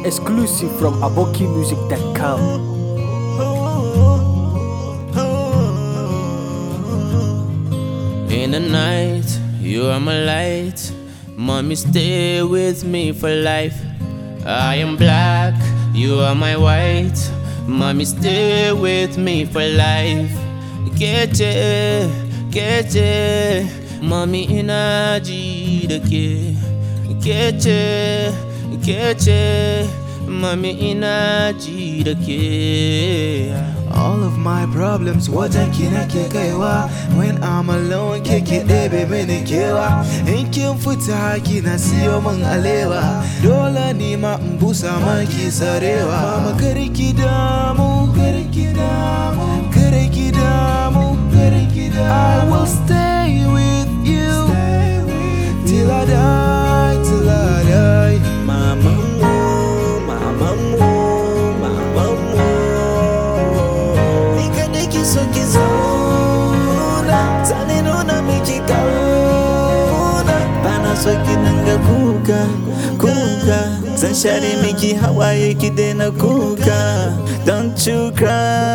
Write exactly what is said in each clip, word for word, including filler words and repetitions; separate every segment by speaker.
Speaker 1: Exclusive from aboki music dot com.
Speaker 2: In the night, you are my light. Mommy, stay with me for life. I am black, you are my white. Mommy, stay with me for life. Keche, keche, mommy ina ji da ke. Keche, keche, mommy ina ji da ke.
Speaker 3: All of my problems wajen ki nake kaiwa. When I'm alone kike ɗebe mini kewa. In kin fita kina siyo min alewa. Dole ni ma in busa maki sarewa. Mama kar ki damu, kar ki damu, kar ki damu, kar ki damu. I will stay with you till I die, till I die. Mama mo, mama mo, mama mo. So ki zauna, zane nuna miki kauna. Bana so ki dinga kuka, kuka. Zan share miki hawaye ki daina kuka. Don't you cry.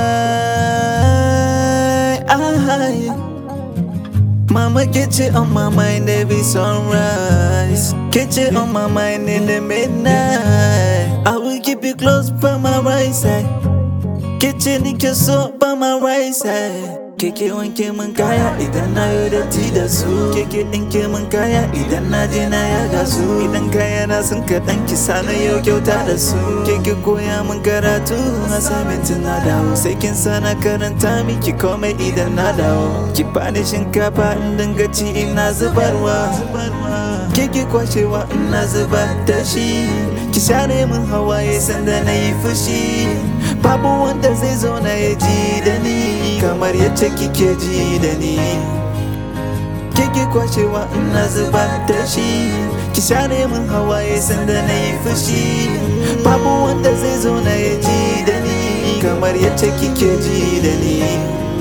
Speaker 3: Ay. Mama, get you on my mind every sunrise. Get you on my mind in the midnight. I will keep you close by my right side. Kitchen nike so by my right side. Keke wanke min kaya idan na yi datti da su. Keke ɗinke min kaya idan na je na yaga su. Idan kaya na sun kaɗan ki sa na yau kyauta da su. Keke koya min karatu assignment na dawo. Sai kin sa na karanta miki komai idan na dawo. Ki bani shinkafa in dinga ci ina zubarwa. Keke kwashewa ina zubar da shi. Ki share min hawaye sanda na yi fushi. Babu wanda zai zo na ya ji da ni kamar yadda kike ji da ni. Kike kwashewa ina zubar da shi. Ki share min hawaye sanda na yi fushi. Babu wanda zai zo na ya ji da ni kamar yadda kike ji da ni.